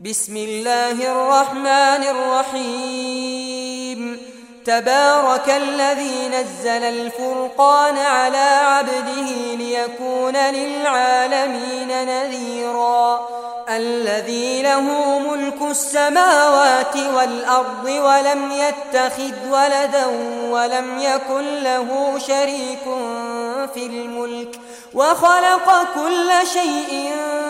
بسم الله الرحمن الرحيم تبارك الذي نزل الفرقان على عبده ليكون للعالمين نذيرا الذي له ملك السماوات والأرض ولم يتخذ ولدا ولم يكن له شريك في الملك وخلق كل شيء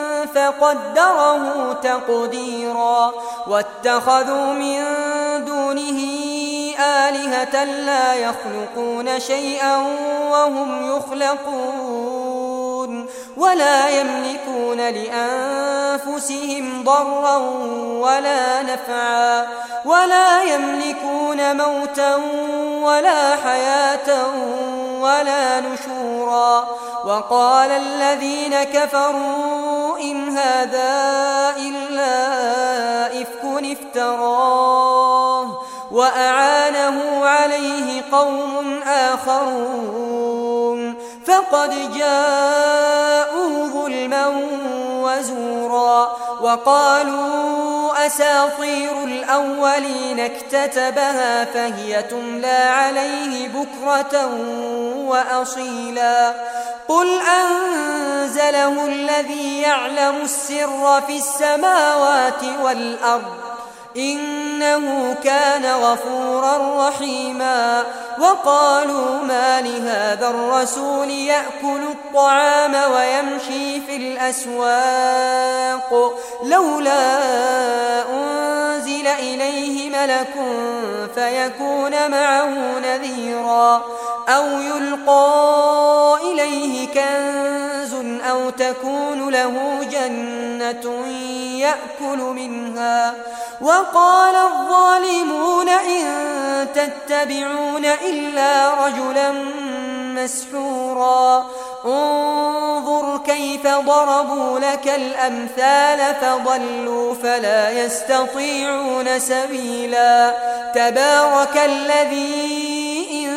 فقدره تقديرا واتخذوا من دونه آلهة لا يخلقون شيئا وهم يخلقون ولا يملكون لأنفسهم ضرا ولا نفعا ولا يملكون موتا ولا حياة ولا نشورا وقال الذين كفروا إن هذا إلا إفك افتراه وأعانه عليه قوم آخرون فقد جاءوا ظلما وزورا وقالوا أساطير الأولين اكتتبها فهي تملى عليه بكرة وأصيلا قل أنزله الذي يعلم السر في السماوات والأرض إنه كان غفورا رحيما وقالوا ما لهذا الرسول يأكل الطعام ويمشي في الأسواق لولا أنزل إليه ملك فيكون معه نذيرا أو يلقى إليه كنز أو تكون له جنة يأكل منها وقال الظالمون إن تتبعون إلا رجلا مسحورا انظر كيف ضربوا لك الأمثال فضلوا فلا يستطيعون سبيلا تبارك الذي إن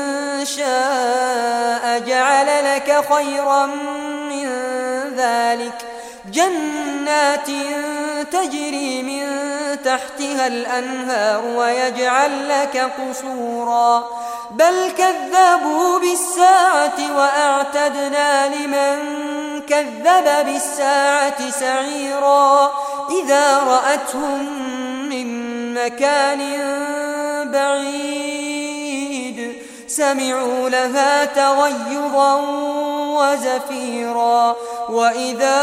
شاء جعل لك خيرا من ذلك جنات تجري من تحتها الأنهار ويجعل لك قصورا بل كذبوا بالساعة وأعتدنا لمن كذب بالساعة سعيرا إذا رأتهم من مكان بعيد سمعوا لها تغيظا وزفيرا وإذا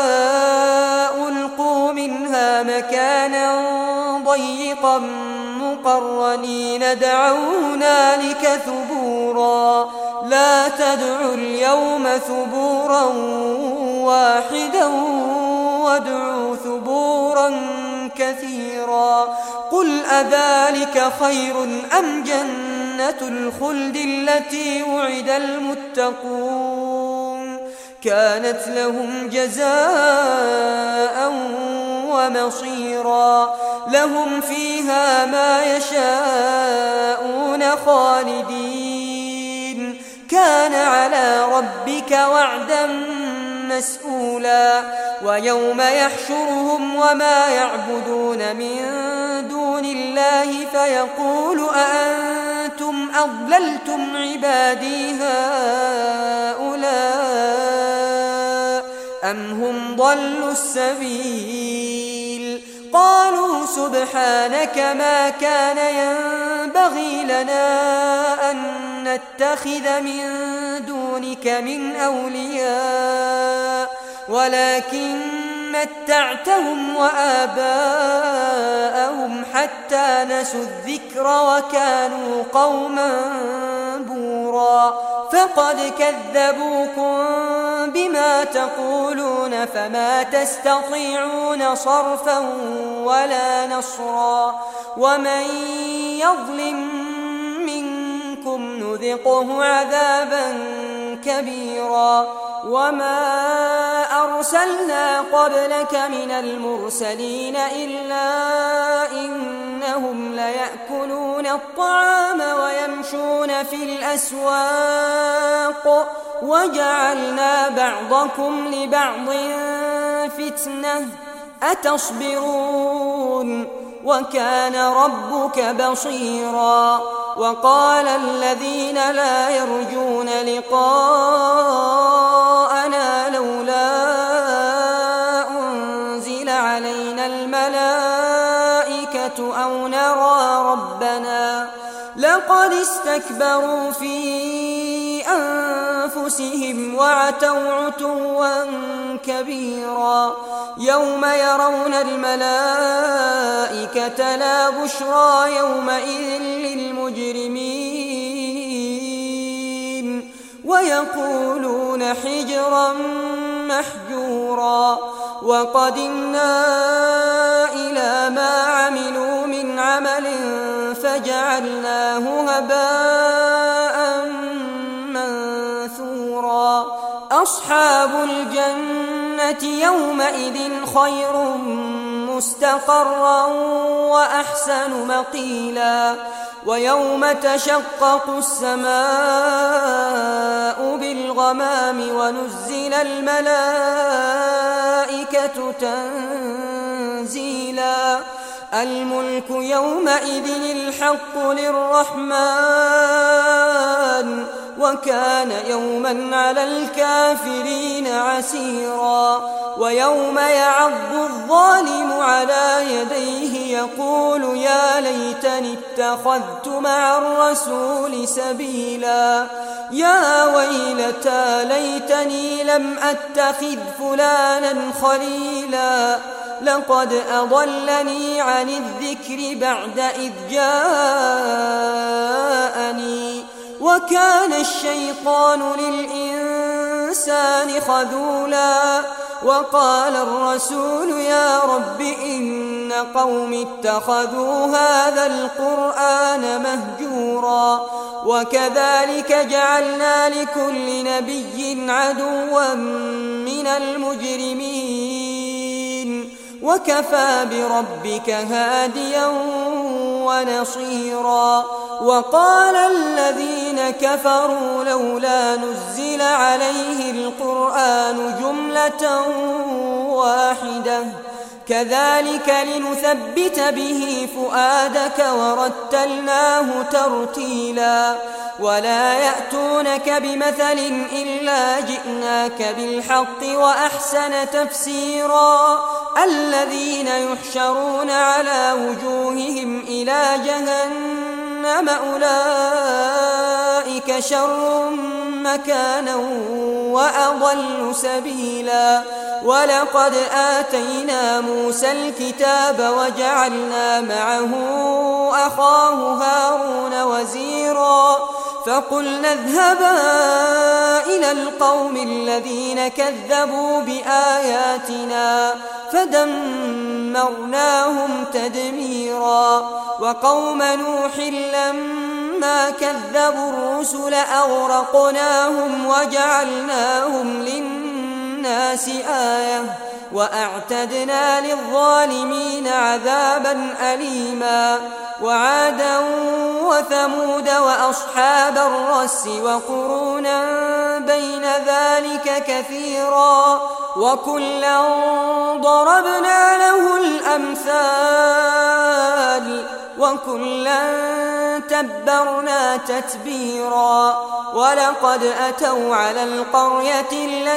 ألقوا منها مكانا ضيقا مقرنين دعوا هنالك ثبورا لا تدعوا اليوم ثبورا واحدا وادعوا ثبورا كثيرا قل أذلك خير أم جنة الخلد التي وعد المتقون كانت لهم جزاء ومصيرا لهم فيها ما يشاءون خالدين كان على ربك وعدا مسؤولا ويوم يحشرهم وما يعبدون من دون الله فيقول أأنتم أضللتم عبادي هؤلاء أم هم ضلوا السبيل قالوا سبحانك ما كان ينبغي لنا أن نتخذ من دونك من أولياء ولكن متعتهم وآباءهم حتى نسوا الذكر وكانوا قوما بورا فقد كذبوكم بما تقولون فما تستطيعون صرفا ولا نصرا ومن يظلم منكم نذقه عذابا كبيرا وما أرسلنا قبلك من المرسلين إلا إنهم ليأكلون الطعام ويمشون في الأسواق وجعلنا بعضكم لبعض فتنة أتصبرون وكان ربك بصيرا وقال الذين لا يرجون لقاءنا لولا أنزل علينا الملائكة أو نرى ربنا لقد استكبروا في أنفسهم وعتوا عتوا كبيرا يوم يرون الملائكة لا بشرى يومئذ للمجرمين ويقولون حجرا محجورا وقدمنا إلى ما عملوا من عمل فجعلناه هباء منثورا أصحاب الجنة يومئذ خير مستقرا وأحسن مقيلا ويوم تشقق السماء بالغمام ونزل الملائكة تنزيلا الملك يومئذ الحق للرحمن وكان يوما على الكافرين عسيرا ويوم يعض الظالم على يديه يقول يا ليتني اتخذت مع الرسول سبيلا يا ويلتى ليتني لم أتخذ فلانا خليلا لقد أضلني عن الذكر بعد إذ جاءني وكان الشيطان للإنسان خذولا وقال الرسول يا رب إن قوم اتخذوا هذا القرآن مهجورا وكذلك جعلنا لكل نبي عدوا من المجرمين وكفى بربك هاديا ونصيرا وقال الذين كفروا لولا نزل عليه القرآن جملة واحدة كذلك لنثبت به فؤادك ورتلناه ترتيلا ولا يأتونك بمثل إلا جئناك بالحق وأحسن تفسيرا الذين يحشرون على وجوههم إلى جهنم أولئك شر مكانا وأضل سبيلا ولقد آتينا موسى الكتاب وجعلنا معه أخاه هارون وزيرا فقلنا اذهبا إلى القوم الذين كذبوا بآياتنا فدمرناهم تدميرا وقوم نوح لما كذبوا الرسل أغرقناهم وجعلناهم للناس آية وأعتدنا للظالمين عذابا أليما وعادا وثمود وأصحاب الرس وقرونا بين ذلك كثيرا وكلا ضربنا له الأمثال وكلا تبرنا تتبيرا ولقد أتوا على القرية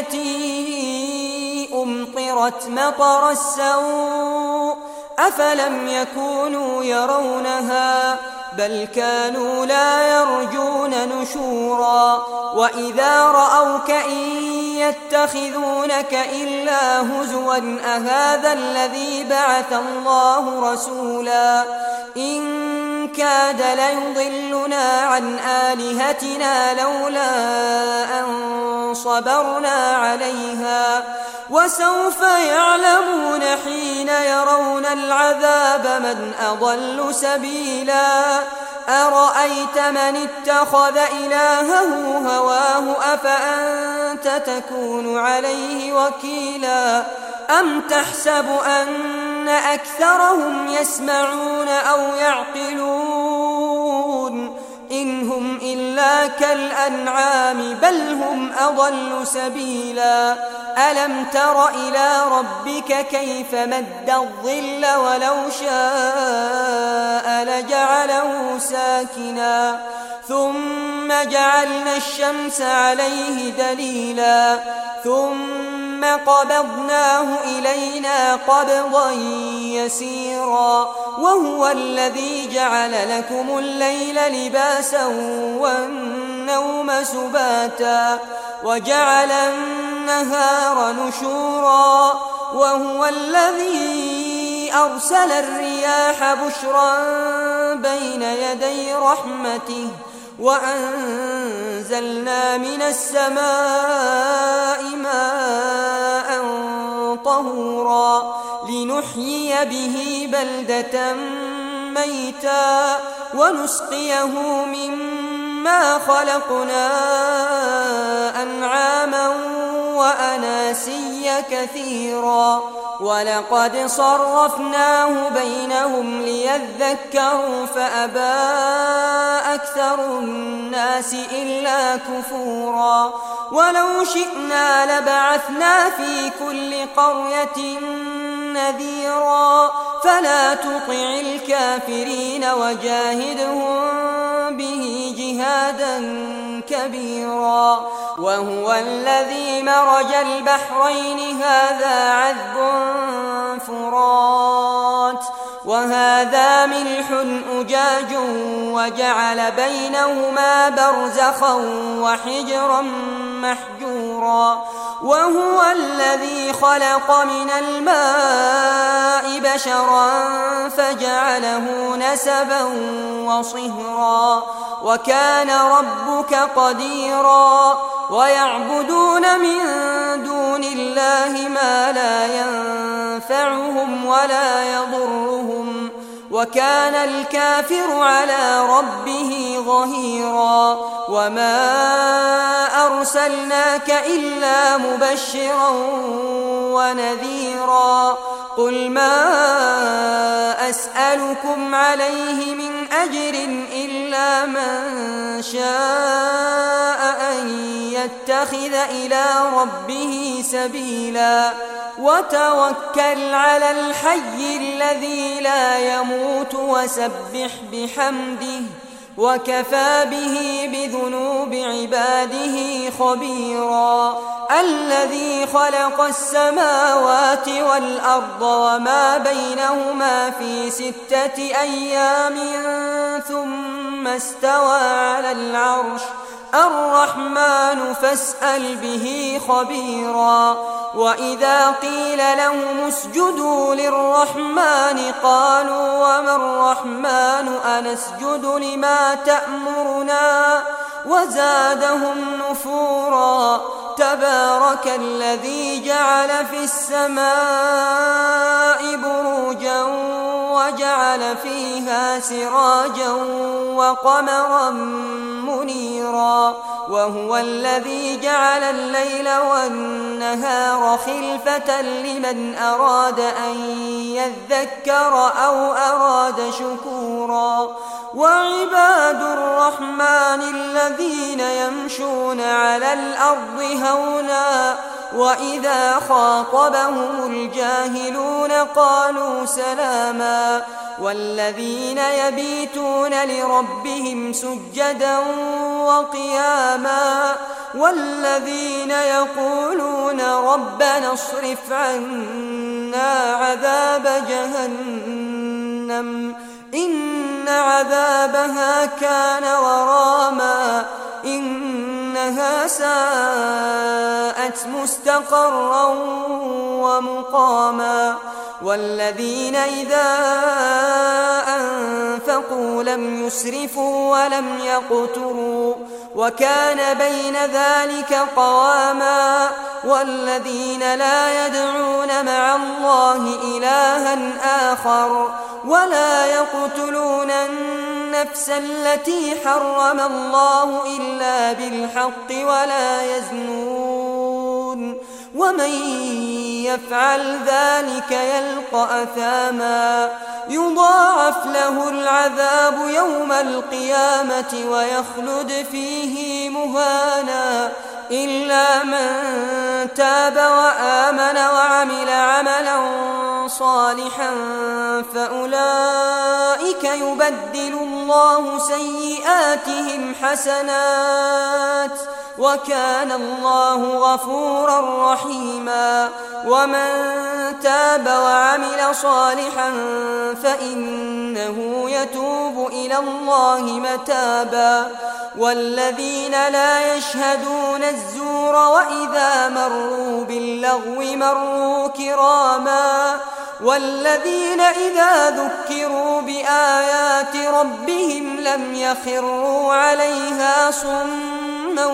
التي أمطرت مطر السوء أفلم يكونوا يرونها بل كانوا لا يرجون نشورا وإذا رأوك إن يتخذونك إلا هزوا أهذا الذي بعث الله رسولا إن كاد ليضلنا عن آلهتنا لولا أن صبرنا عليها وسوف يعلمون حين يرون العذاب من أضل سبيلا أرأيت من اتخذ إلهه هواه أفأنت تكون عليه وكيلا أم تحسب أن أكثرهم يسمعون أو يعقلون إن هم إلا كالأنعام بل هم أضل سبيلا ألم تر إلى ربك كيف مد الظل ولو شاء لجعله ساكنا ثم جعلنا الشمس عليه دليلا ثم قبضناه إلينا قبضا يسيرا وهو الذي جعل لكم الليل لباسا والنوم سباتا وجعل النهار نشورا وهو الذي أرسل الرياح بشرا بين يدي رحمته وأنزلنا من السماء ماء طهورا لنحيي به بلدة ميتا ونسقيه مما خلقنا أنعاما وأناسيا كثيرا ولقد صرفناه بينهم ليذكروا فأبى أكثر الناس إلا كفورا ولو شئنا لبعثنا في كل قرية نذيرا فلا تطع الكافرين وجاهدهم به جهادا كبيرا وهو الذي مرج البحرين هذا عذب فرات وهذا ملح أجاج وجعل بينهما برزخا وحجرا محجورا وهو الذي خلق من الماء بشرا فجعله نسبا وصهرا وكان ربك قديرا ويعبدون من دون الله ما لا ينفعهم ولا يضرهم وكان الكافر على ربه ظهيرا وما أرسلناك إلا مبشرا ونذيرا قل ما أسألكم عليه من أجر إلا من شاء أن يتخذ إلى ربه سبيلا وتوكل على الحي الذي لا يموت وسبح بحمده وكفى به بذنوب عباده خبيرا الذي خلق السماوات والأرض وما بينهما في 6 أيام ثم استوى على العرش الرحمن فاسأل به خبيرا وإذا قيل لهم اسجدوا للرحمن قالوا وما الرحمن أنسجد لما تأمرنا وزادهم نفورا تبارك الذي جعل في السماء بروجا وجعل فيها سراجا وقمرا منيرا وهو الذي جعل الليل والنهار خلفة لمن أراد أن يذكر أو أراد شكورا وعباد الرحمن الذين يمشون على الأرض هونا وإذا خاطبهم الجاهلون قالوا سلاما والذين يبيتون لربهم سجدا وقياما والذين يقولون ربنا اصرف عنا عذاب جهنم إن عذابها كان غراما إنها ساءت مستقرا ومقاما والذين إذا أنفقوا لم يسرفوا ولم يقتروا وكان بين ذلك قواما والذين لا يدعون مع الله إلها آخر ولا يقتلون النفس التي حرم الله إلا بالحق ولا يزنون ومن يفعل ذلك يلقى أثاما يضاعف له العذاب يوم القيامة ويخلد فيه مهانا إلا من تاب وآمن وعمل عملا صالحا فأولئك يبدل الله سيئاتهم حسنات وكان الله غفورا رحيما ومن تاب وعمل صالحا فإنه يتوب إلى الله متابا والذين لا يشهدون الزور وإذا مروا باللغو مروا كراما والذين إذا ذكروا بآيات ربهم لم يخروا عليها صما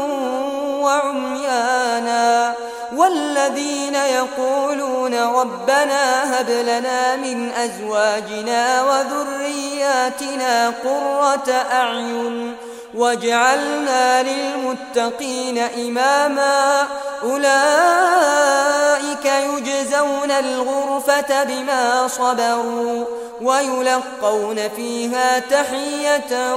وعميانا والذين يقولون ربنا هب لنا من أزواجنا وذرياتنا قرة أعين واجعلنا للمتقين إماما أولئك يجزون الغرفة بما صبروا ويلقون فيها تحية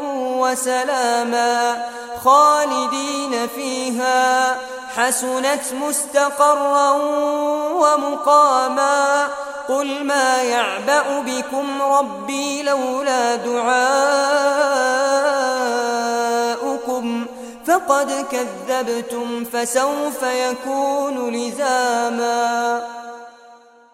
وسلاما خالدين فيها حسنت مستقرا ومقاما قل ما يعبأ بكم ربي لولا دعاؤكم فقد كذبتم فسوف يكون لزاما